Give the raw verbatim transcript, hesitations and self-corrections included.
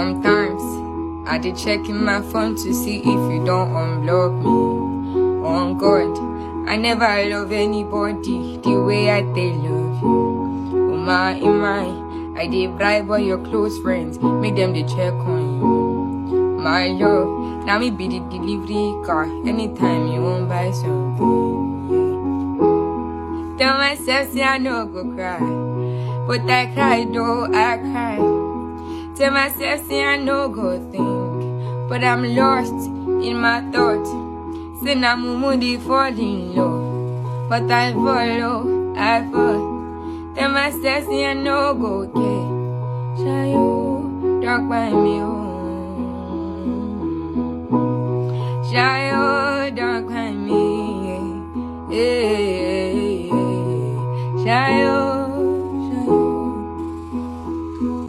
Sometimes I did checking my phone to see if you don't unblock me. On God, I never love anybody the way I they love you. Oh my, oh my, I did bribe all your close friends, make them they check on you. My love, now me be the delivery car anytime you want buy something. Tell myself say I no go cry, but I cry though I cry. Tell myself say I no go think, but I'm lost in my thoughts. Say na mumudi fall in love, but I follow, I fall. Tell myself say I no go care,